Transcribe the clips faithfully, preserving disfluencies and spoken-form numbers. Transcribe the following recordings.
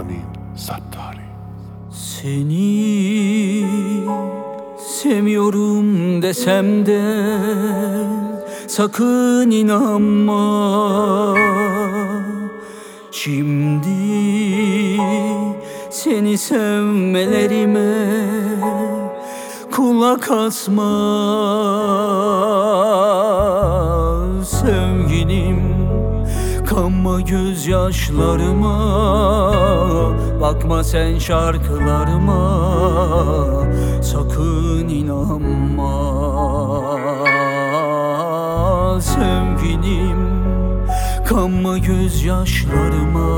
Amin Sattari. Seni seviyorum desem de sakın inanma. Şimdi seni sevmelerime kulak asma. Sevgilim, kanma gözyaşlarıma, bakma sen şarkılarıma, sakın inanma. Sevgilim, kanma gözyaşlarıma,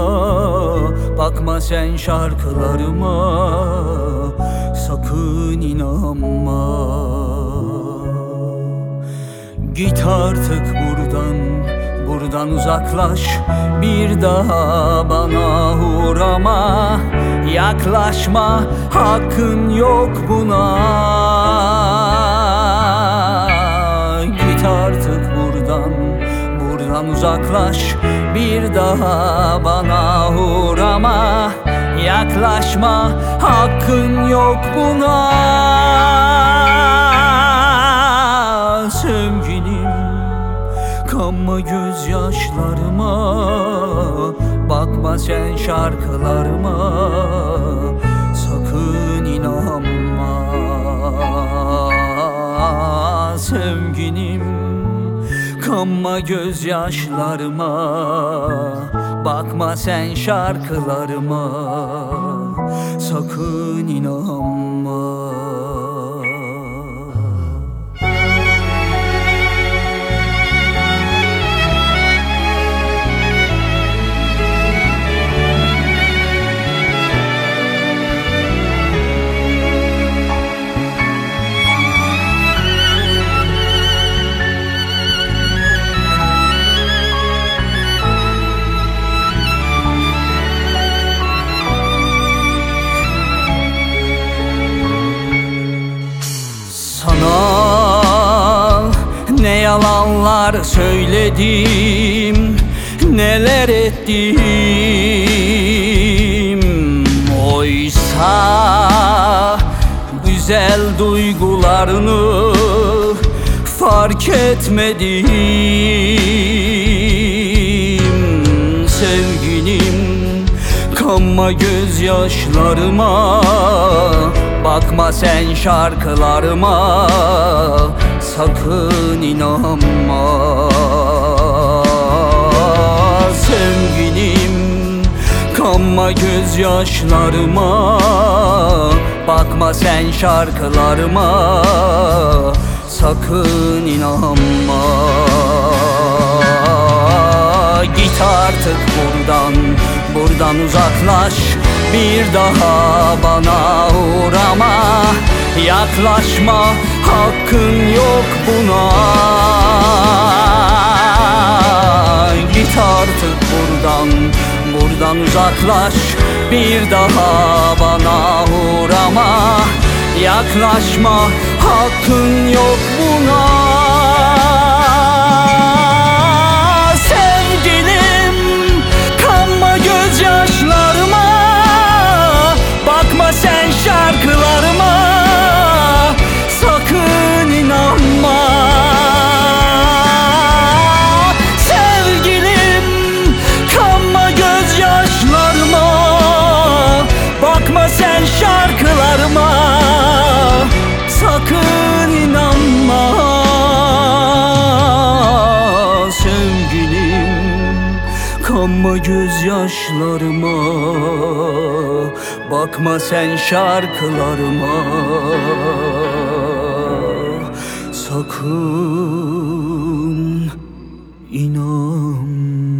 bakma sen şarkılarıma, sakın inanma. Git artık buradan, buradan uzaklaş, bir daha bana uğrama. Yaklaşma, hakkın yok buna. Git artık buradan, buradan uzaklaş, bir daha bana uğrama. Yaklaşma, hakkın yok buna. Sevgilim, kanma gözyaşlarıma, bakma sen şarkılarıma, sakın inanma. Sevgilim, kanma gözyaşlarıma, bakma sen şarkılarıma, sakın inanma. Sana ne yalanlar söyledim, neler ettim. Oysa güzel duygularını fark etmedim. Sevgilim, kanma gözyaşlarıma, bakma sen şarkılarıma, sakın inanma. Sevgilim, kanma gözyaşlarıma, bakma sen şarkılarıma, sakın inanma. Git artık buradan, buradan uzaklaş, bir daha bana uğrama. Yaklaşma, hakkın yok buna. Git artık buradan, buradan uzaklaş, bir daha bana uğrama. Yaklaşma, hakkın yok buna. Sen şarkılarıma, sakın inanma. Sevgilim, kanma gözyaşlarıma, bakma sen şarkılarıma, sakın inanma. Sevgilim, kanma gözyaşlarıma, bakma sen şarkılarıma, sakın inanma.